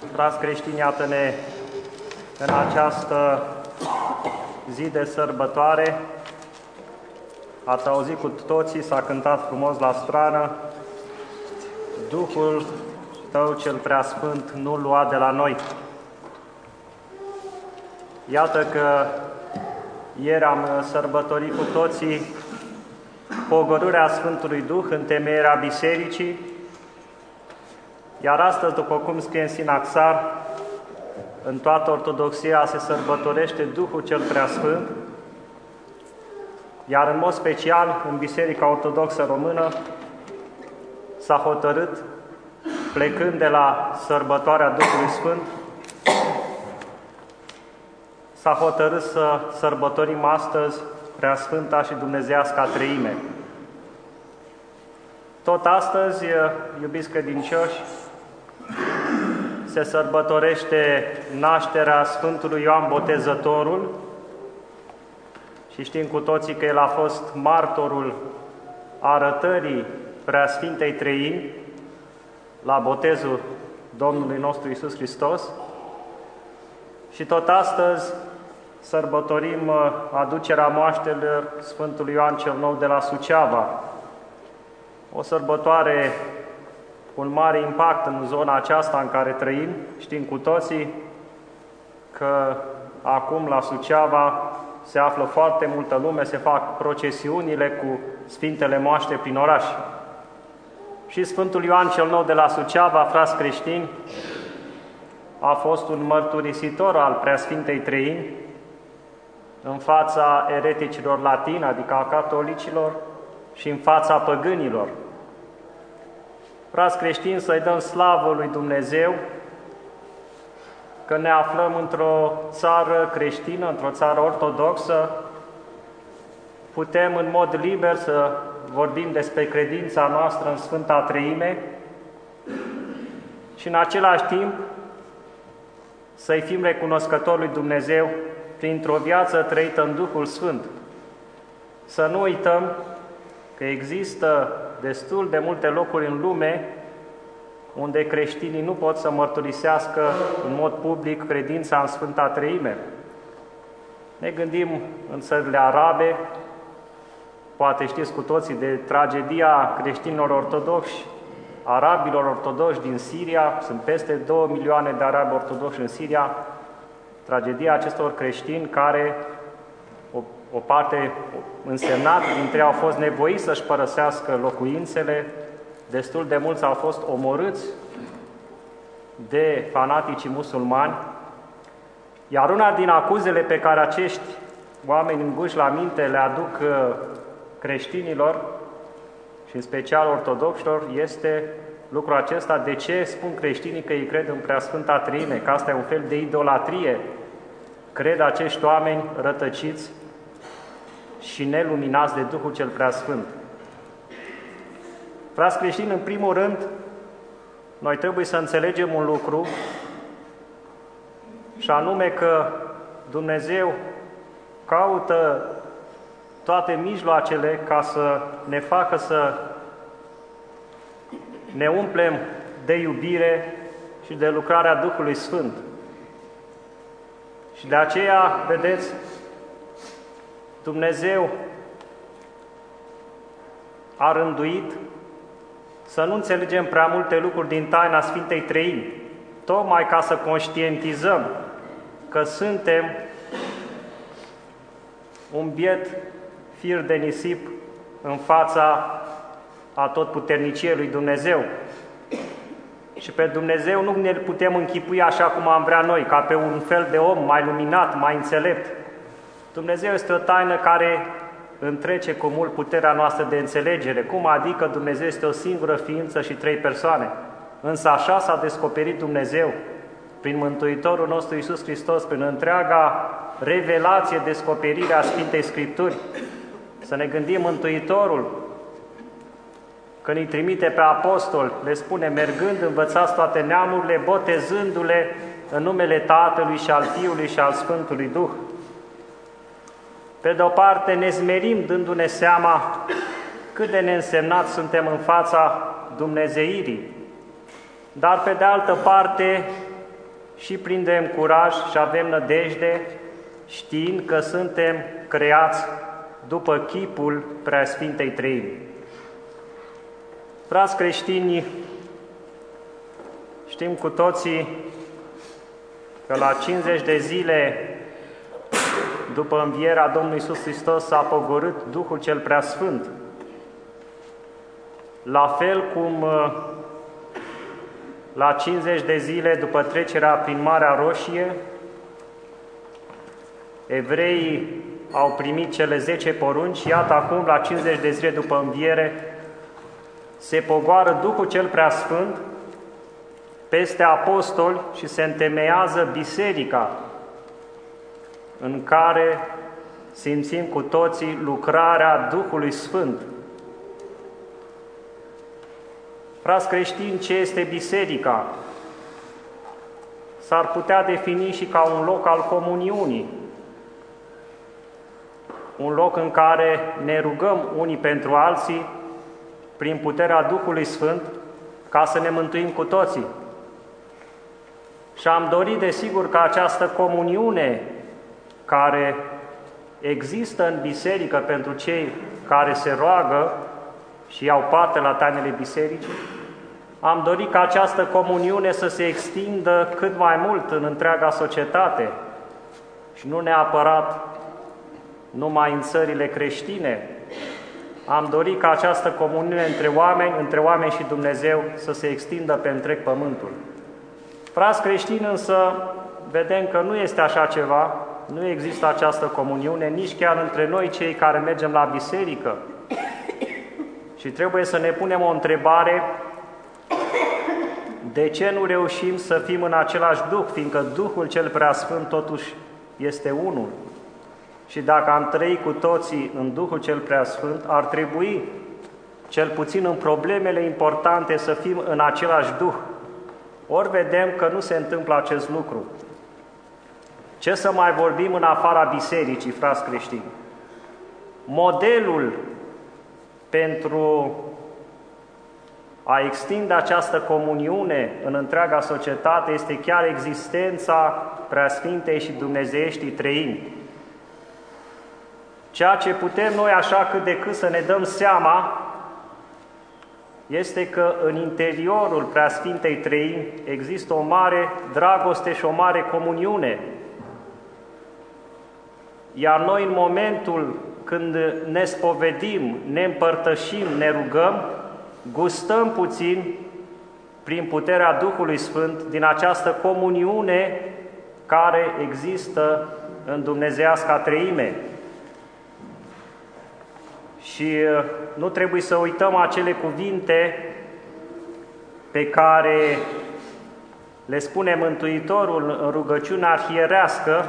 Frați creștini, iată-ne în această zi de sărbătoare. Ați auzit cu toții, s-a cântat frumos la strană: Duhul Tău cel Preasfânt nu lua de la noi. Iată că ieri am sărbătorit cu toții pogorârea Sfântului Duh, întemeierea Bisericii, iar astăzi, după cum scrie în Sinaxar, în toată Ortodoxia se sărbătorește Duhul cel Preasfânt, iar în mod special în Biserica Ortodoxă Română s-a hotărât, plecând de la sărbătoarea Duhului Sfânt, s-a hotărât să sărbătorim astăzi Preasfânta și Dumnezeiasca Treime. Tot astăzi, iubiți credincioși, se sărbătorește nașterea Sfântului Ioan Botezătorul și știm cu toții că el a fost martorul arătării Preasfintei Treimi la botezul Domnului nostru Iisus Hristos. Și tot astăzi sărbătorim aducerea moaștelor Sfântului Ioan cel Nou de la Suceava, o sărbătoare cu un mare impact în zona aceasta în care trăim. Știm cu toții că acum la Suceava se află foarte multă lume, se fac procesiunile cu Sfintele Moaște prin oraș. Și Sfântul Ioan cel Nou de la Suceava, frați creștini, a fost un mărturisitor al Preasfintei Treimi în fața ereticilor latini, adică a catolicilor, și în fața păgânilor. Frați creștini, să-i dăm slavă lui Dumnezeu că ne aflăm într-o țară creștină, într-o țară ortodoxă. Putem în mod liber să vorbim despre credința noastră în Sfânta Treime și în același timp să-i fim recunoscători lui Dumnezeu printr-o viață trăită în Duhul Sfânt. Să nu uităm că există destul de multe locuri în lume unde creștinii nu pot să mărturisească în mod public credința în Sfânta Treime. Ne gândim în țările arabe, poate știți cu toții de tragedia creștinilor ortodoxi, arabilor ortodoxi din Siria. Sunt peste 2 milioane de arabi ortodoxi în Siria. Tragedia acestor creștini care, o parte însemnată dintre ei, au fost nevoiți să-și părăsească locuințele. Destul de mulți au fost omorâți de fanaticii musulmani. Iar una din acuzele pe care acești oameni înguși la minte le aduc creștinilor și în special ortodoxilor este lucrul acesta: de ce spun creștinii că ei cred în Preasfânta Treime, că asta e un fel de idolatrie? Cred acești oameni rătăciți și neluminați de Duhul cel Preasfânt. Frați creștini, în primul rând, noi trebuie să înțelegem un lucru, și anume că Dumnezeu caută toate mijloacele ca să ne facă să ne umplem de iubire și de lucrarea Duhului Sfânt. Și de aceea, vedeți, Dumnezeu a rânduit să nu înțelegem prea multe lucruri din taina Sfintei Treimi, tocmai ca să conștientizăm că suntem un biet fir de nisip în fața atotputerniciei lui Dumnezeu. Și pe Dumnezeu nu ne putem închipui așa cum am vrea noi, ca pe un fel de om mai luminat, mai înțelept. Dumnezeu este o taină care întrece cu mult puterea noastră de înțelegere. Cum adică Dumnezeu este o singură ființă și 3 persoane? Însă așa s-a descoperit Dumnezeu prin Mântuitorul nostru Iisus Hristos, prin întreaga revelație, descoperire a Sfintei Scripturi. Să ne gândim, Mântuitorul, când îi trimite pe apostoli, le spune: mergând, învățați toate neamurile, botezându-le în numele Tatălui și al Fiului și al Sfântului Duh. Pe de o parte ne smerim dându-ne seama cât de neînsemnați suntem în fața dumnezeirii, dar pe de altă parte și prindem curaj și avem nădejde, știind că suntem creați după chipul Preasfintei Treimi. Frați creștini, știm cu toții că la 50 de zile după învierea Domnului Iisus Hristos s-a pogorât Duhul cel Preasfânt. La fel cum la 50 de zile după trecerea prin Marea Roșie, evreii au primit cele 10 porunci, iată acum, la 50 de zile după înviere, se pogoară Duhul cel Preasfânt peste apostoli și se întemeiază biserica, în care simțim cu toții lucrarea Duhului Sfânt. Frați creștini, ce este biserica? S-ar putea defini și ca un loc al comuniunii, un loc în care ne rugăm unii pentru alții prin puterea Duhului Sfânt ca să ne mântuim cu toții. Și am dorit, desigur, ca această comuniune care există în biserică pentru cei care se roagă și iau parte la tainele bisericii, am dorit ca această comuniune să se extindă cât mai mult în întreaga societate și nu neapărat numai în țările creștine. Am dorit ca această comuniune între oameni și Dumnezeu să se extindă pe întreg pământul. Frați creștini, însă, vedem că nu este așa ceva, nu există această comuniune, nici chiar între noi, cei care mergem la biserică. Și trebuie să ne punem o întrebare: de ce nu reușim să fim în același Duh, fiindcă Duhul cel Preasfânt totuși este unul? Și dacă am trăit cu toții în Duhul cel Preasfânt, ar trebui, cel puțin în problemele importante, să fim în același Duh. Ori vedem că nu se întâmplă acest lucru. Ce să mai vorbim în afara bisericii, frați creștini? Modelul pentru a extinde această comuniune în întreaga societate este chiar existența Preasfintei și Dumnezeieștii Treimi. Ceea ce putem noi așa cât de cât să ne dăm seama este că în interiorul Preasfintei Treimi există o mare dragoste și o mare comuniune. Iar noi, în momentul când ne spovedim, ne împărtășim, ne rugăm, gustăm puțin, prin puterea Duhului Sfânt, din această comuniune care există în Dumnezeiasca Treime. Și nu trebuie să uităm acele cuvinte pe care le spune Mântuitorul în rugăciunea arhierească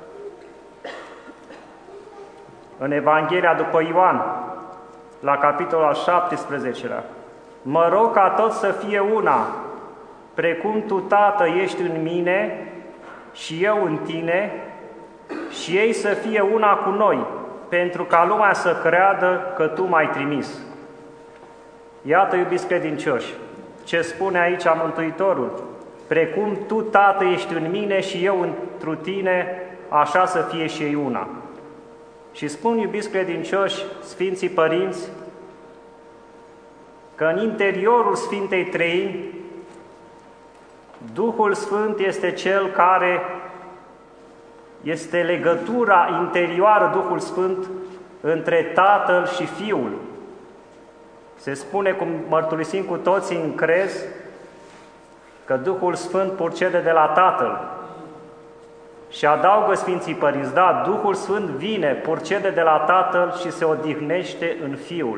în Evanghelia după Ioan, la capitolul al 17-lea. Mă rog ca tot să fie una, precum Tu, Tată, ești în mine și eu în Tine, și ei să fie una cu noi, pentru ca lumea să creadă că Tu m-ai trimis. Iată, iubiți credincioși, ce spune aici Mântuitorul: precum Tu, Tată, ești în mine și eu întru Tine, așa să fie și ei una. Și spun, iubiți credincioși, Sfinții Părinți, că în interiorul Sfintei Treimi, Duhul Sfânt este Cel care este legătura interioară, Duhul Sfânt, între Tatăl și Fiul. Se spune, cum mărturisim cu toții în crez, că Duhul Sfânt purcede de la Tatăl. Și adaugă Sfinții Părinți: da, Duhul Sfânt vine, purcede de la Tatăl și se odihnește în Fiul.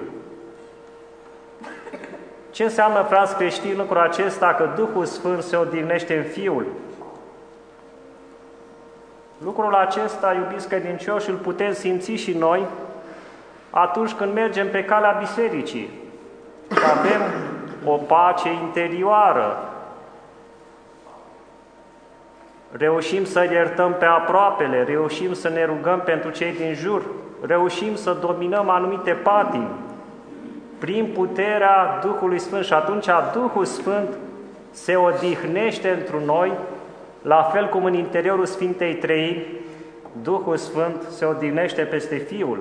Ce înseamnă, frați creștini, lucrul acesta, că Duhul Sfânt se odihnește în Fiul? Lucrul acesta, iubiți credincioși, îl putem simți și noi atunci când mergem pe calea bisericii. Avem o pace interioară, reușim să iertăm pe aproapele, reușim să ne rugăm pentru cei din jur, reușim să dominăm anumite patimi prin puterea Duhului Sfânt. Și atunci Duhul Sfânt se odihnește întru noi la fel cum în interiorul Sfintei Treimi, Duhul Sfânt se odihnește peste Fiul.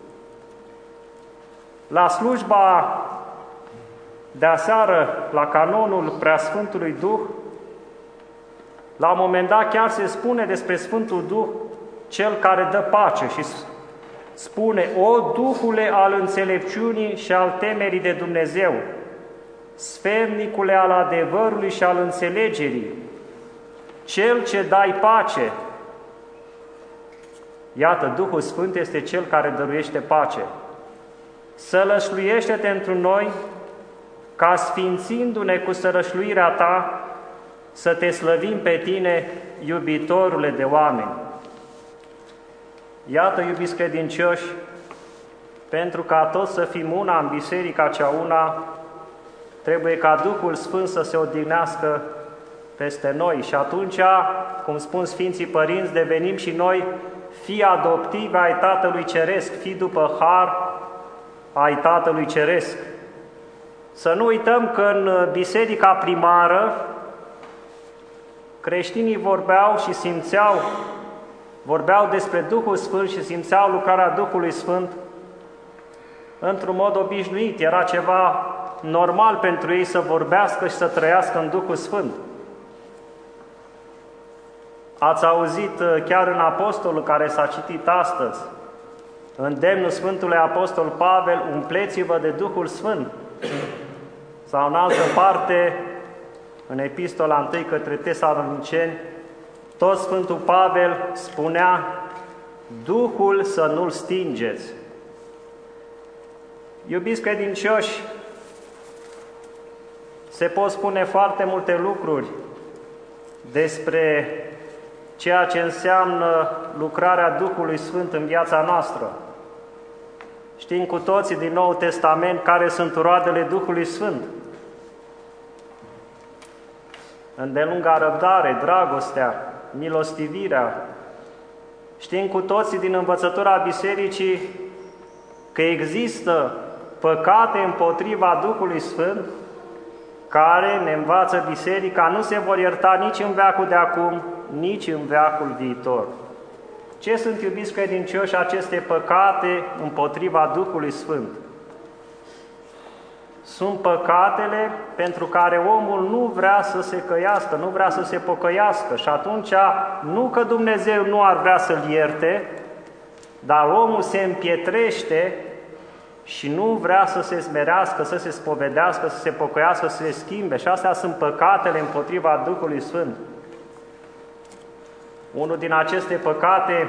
La slujba de aseară, la canonul Preasfântului Duh, la un moment dat chiar se spune despre Sfântul Duh, Cel care dă pace, și spune: O Duhule al înțelepciunii și al temerii de Dumnezeu, sfernicule al adevărului și al înțelegerii, Cel ce dai pace. Iată, Duhul Sfânt este Cel care dăruiește pace. Sălășluiește-te întru noi, ca sfințindu-ne cu sărășluirea Ta, să Te slăvim pe Tine, iubitorule de oameni. Iată, iubiți credincioși, pentru ca toți să fim una în biserica cea una, trebuie ca Duhul Sfânt să se odihnească peste noi și atunci, cum spun Sfinții Părinți, devenim și noi fii adoptivi ai Tatălui Ceresc, fii după har ai Tatălui Ceresc. Să nu uităm că în biserica primară creștinii vorbeau despre Duhul Sfânt și simțeau lucrarea Duhului Sfânt într-un mod obișnuit. Era ceva normal pentru ei să vorbească și să trăiască în Duhul Sfânt. Ați auzit chiar în Apostolul care s-a citit astăzi, îndemnul Sfântului Apostol Pavel: umpleți-vă de Duhul Sfânt. Sau în altă parte, în Epistola 1 către Tesaloniceni, tot Sfântul Pavel spunea: Duhul să nu-l stingeți. Iubiți credincioși, se pot spune foarte multe lucruri despre ceea ce înseamnă lucrarea Duhului Sfânt în viața noastră. Știm cu toții din Noul Testament care sunt roadele Duhului Sfânt: îndelunga răbdare, dragostea, milostivirea. Știm cu toții din învățătura Bisericii că există păcate împotriva Duhului Sfânt care, ne învață Biserica, nu se vor ierta nici în veacul de acum, nici în veacul viitor. Ce sunt, iubiți credincioși, aceste păcate împotriva Duhului Sfânt? Sunt păcatele pentru care omul nu vrea să se căiască, nu vrea să se pocăiască și atunci nu că Dumnezeu nu ar vrea să-l ierte, dar omul se împietrește și nu vrea să se smerească, să se spovedească, să se pocăiască, să se schimbe. Și astea sunt păcatele împotriva Duhului Sfânt. Unul din aceste păcate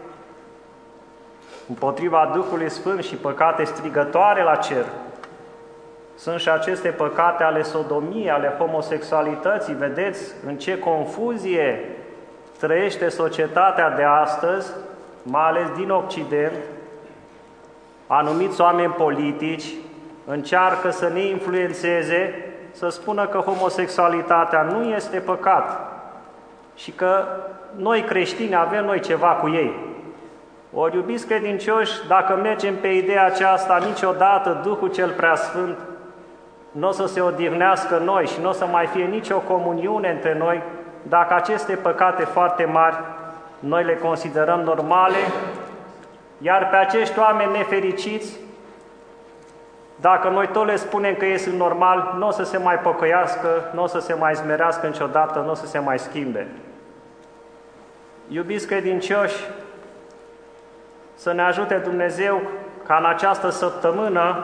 împotriva Duhului Sfânt și păcate strigătoare la cer sunt și aceste păcate ale sodomiei, ale homosexualității. Vedeți în ce confuzie trăiește societatea de astăzi, mai ales din Occident. Anumiți oameni politici încearcă să ne influențeze, să spună că homosexualitatea nu este păcat și că noi creștini avem noi ceva cu ei. Ori, iubiți credincioși, dacă mergem pe ideea aceasta, niciodată Duhul cel Preasfânt nu o să se odihnească noi și nu o să mai fie nicio comuniune între noi dacă aceste păcate foarte mari noi le considerăm normale, iar pe acești oameni nefericiți, dacă noi tot le spunem că ei sunt normali, nu o să se mai pocăiască, nu o să se mai smerească niciodată, nu o să se mai schimbe. Iubiți credincioși, să ne ajute Dumnezeu ca în această săptămână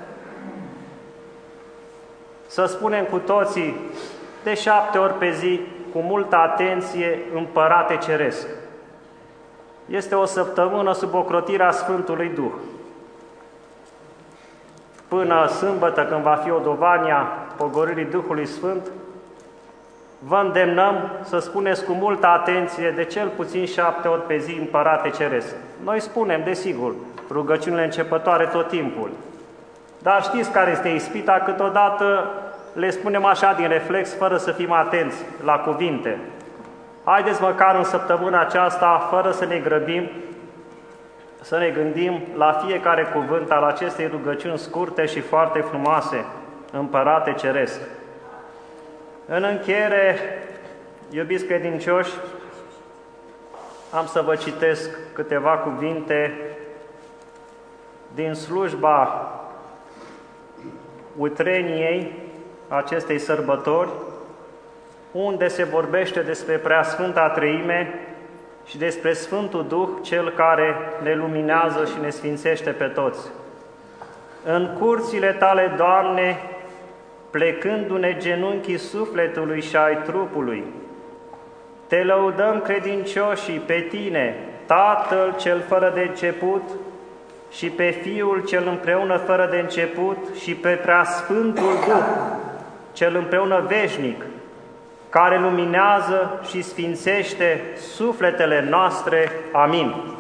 să spunem cu toții de 7 ori pe zi, cu multă atenție: Împărate Ceresc. Este o săptămână sub ocrotirea Sfântului Duh. Până sâmbătă, când va fi odovania pogorârii Duhului Sfânt, vă îndemnăm să spuneți cu multă atenție de cel puțin 7 ori pe zi: Împărate Ceresc. Noi spunem, desigur, rugăciunile începătoare tot timpul. Dar știți care este ispita? Câteodată le spunem așa din reflex, fără să fim atenți la cuvinte. Haideți măcar în săptămâna aceasta, fără să ne grăbim, să ne gândim la fiecare cuvânt al acestei rugăciuni scurte și foarte frumoase: Împărate Ceresc. În încheiere, Iubiți credincioși, am să vă citesc câteva cuvinte din slujba utreniei acestei sărbători, unde se vorbește despre Preasfânta Treime și despre Sfântul Duh, Cel care ne luminează și ne sfințește pe toți. În curțile Tale, Doamne, plecându-ne genunchii sufletului și ai trupului, Te lăudăm credincioșii pe Tine, Tatăl cel fără de început și pe Fiul cel împreună fără de început și pe Preasfântul Duh, cel împreună veșnic, care luminează și sfințește sufletele noastre. Amin.